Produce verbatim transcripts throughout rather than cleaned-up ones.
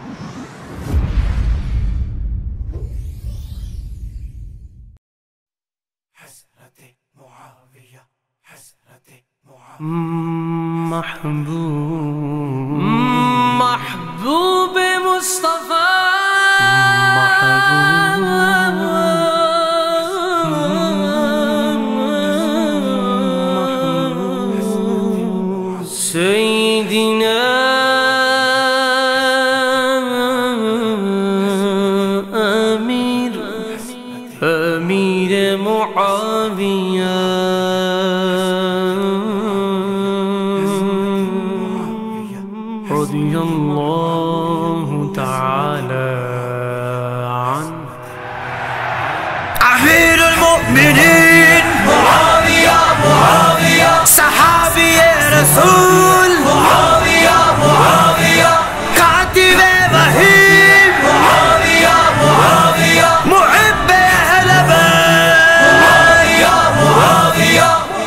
محبوب محبوب مصطفیٰ سیدنا امیر امیر معاویہ رضی اللہ تعالی عنہ. امیر المؤمنین معاویہ معاویہ صحابی رسول معاویہ معاویہ کاتب وحی معاویہ معاویہ محب اہل بیت معاویہ معاویہ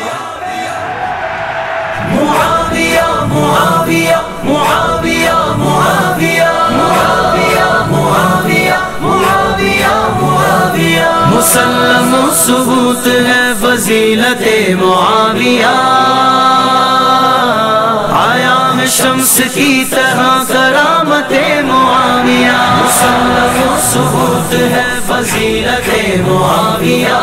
معاویہ معاویہ معاویہ معاویہ معاویہ معاویہ معاویہ معاویہ مسلم و ثبوت ہے فضیلت معاویہ آیا ہے شمس کی طرح کرامت معاویہ مسلم و ثبوت ہے فضیلت معاویہ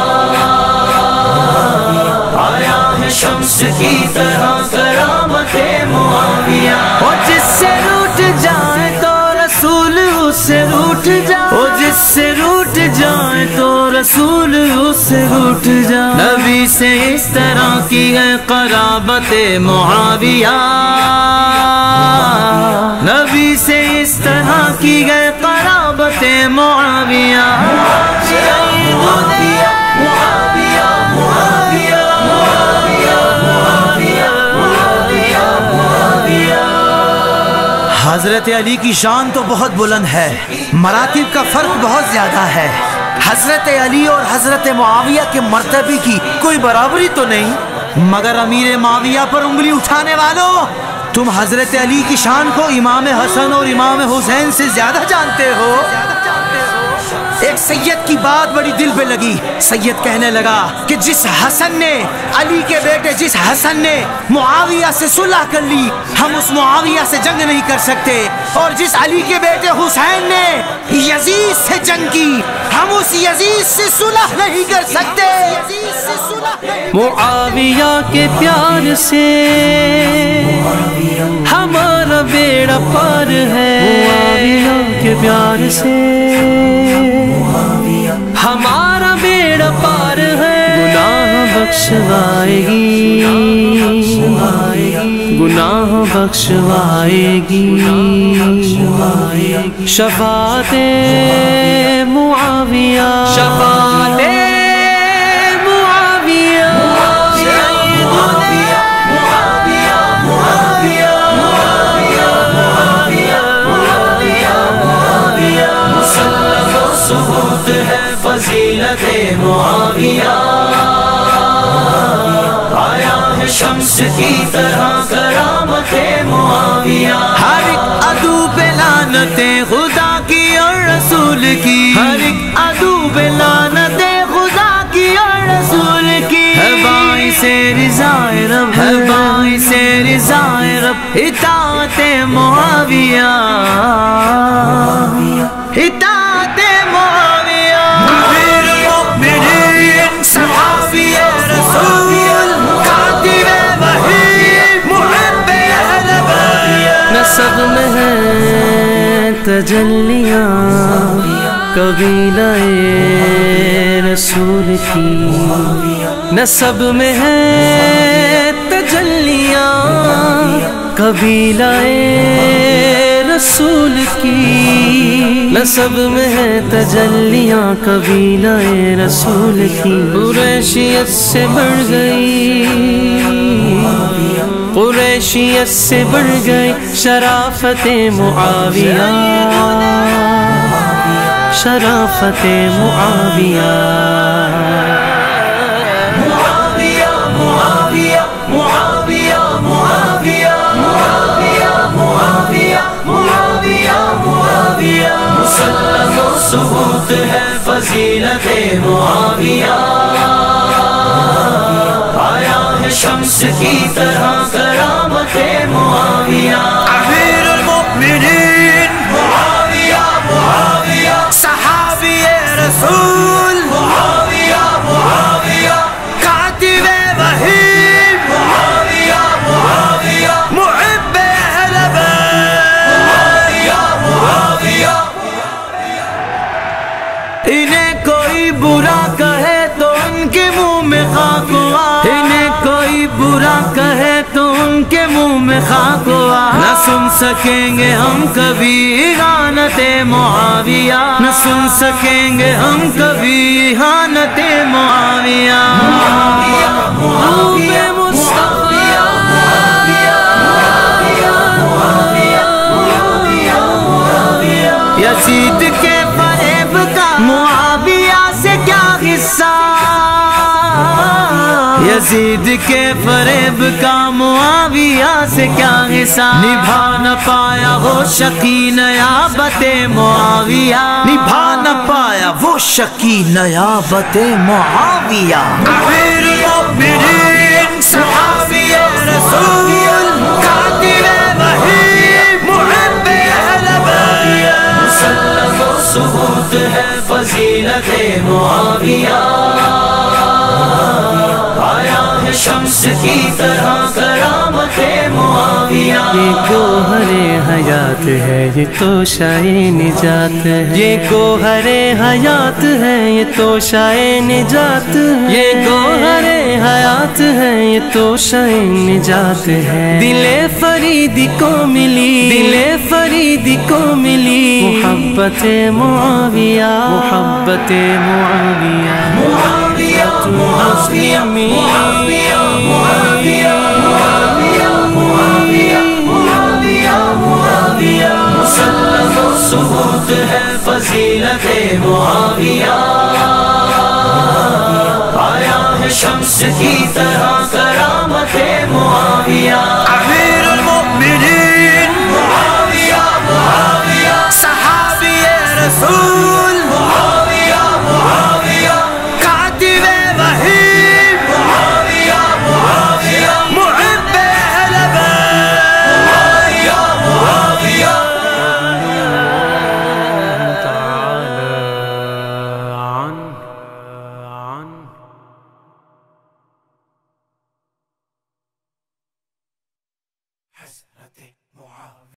آیا ہے شمس کی طرح کرامت معاویہ اور جس سے روٹ جائے تو رسول اس سے روٹ جائے اور جس سے روٹ جائے تو رسول اس سے روٹ جائے نبی سے اس طرح کی ہے قرابت معاویہ نبی سے اس طرح کی ہے قرابت معاویہ معاویہ معاویہ معاویہ حضرت علی کی شان تو بہت بلند ہے، مراتب کا فرق بہت زیادہ ہے. حضرت علی اور حضرت معاویہ کے مرتبے کی کوئی برابری تو نہیں، مگر امیر معاویہ پر انگلی اٹھانے والوں، تم حضرت علی کی شان کو امام حسن اور امام حسین سے زیادہ جانتے ہو. ایک سید کی بات بڑی دل پہ لگی. سید کہنے لگا کہ جس حسن نے علی کے بیٹے جس حسن نے معاویہ سے صلح کر لی، ہم اس معاویہ سے جنگ نہیں کر سکتے، اور جس علی کے بیٹے حسین نے یزید سے جنگ کی، ہم اس یزید سے صلح نہیں کر سکتے. معاویہ کے پیار سے ہمارا بیڑا پار ہے، معاویہ کے پیار سے ہمارا بیڑا پار ہے. گناہ بخشوائے گی گناہ بخشوائے گی شفاعت معاویہ شفاعت معاویہ ثبوت ہے فضیلت معاویہ آیا ہے شمس کی طرح کرامت معاویہ. ہر ایک عدو پہ لعنت خدا کی اور رسول کی، ہر ایک عدو پہ لعنت خدا کی اور رسول کی. ہے باعث رضا رب ہے باعث رضا رب اطاعت معاویہ اطاعت معاویہ. امیر المؤمنین صحابی رسول کاتب وحی محب اہل بیت. نسب میں ہے تجلیاں قبیلہ رسول کی، نسب میں ہے تجلیاں قبیلہ رسول کی، نسب میں ہے تجلیاں قبیلہ رسول کی. قریشیت سے بڑھ گئی قریشیت سے بڑھ گئی شرافت معاویہ شرافت معاویہ معاویہ معاویہ معاویہ معاویہ معاویہ معاویہ معاویہ معاویہ ثبوت ہے فضیلت معاویہ، آیا ہے شمس کی طرح کرامت معاویہ، امیر المؤمنین معاویہ معاویہ، صحابی رسول معاویہ معاویہ، کاتب وحی معاویہ معاویہ، محب اہل بیت معاویہ معاویہ، انہیں کوئی برا کہے تو ان کے منہ میں خاک ہوا، انہیں کوئی برا کہے تو ان کے منہ میں خاک ہوا، نہ سن سکیں گے ہم کبھی اہانت معاویہ، نہ سن سکیں گے ہم کبھی اہانت معاویہ، معاویہ معاویہ معاویہ معاویہ معاویہ، یزید کے فریب کا معاویہ سے کیا حصہ، یزید کے فریب کا معاویہ سے کیا حصہ، نبھا نہ پایا وہ شقی نیابت معاویہ، نبھا نہ پایا وہ شقی نیابت معاویہ، امیر المؤمنین صحابی رسول کاتب وحی محب اہل بیت، مسلم و ثبوت ہے فضیلت معاویہ، آیا ہے شمس کی طرح کرامت معاویہ، یہ گوہر حیات ہے یہ تو شاہ نجات ہے، یہ گوہر حیات ہے یہ تو شاہ نجات ہے، یہ گوہر حیات ہے یہ تو شاہ نجات ہے، دل فریدی کو ملی دل فریدی کو ملی محبت معاویہ، محبت معاویہ، معاویہ معاویہ معاویہ معاویہ معاویہ معاویہ معاویہ، مسلم و ثبوت ہے فضیلت معاویہ، آیا ہے شمس کی طرح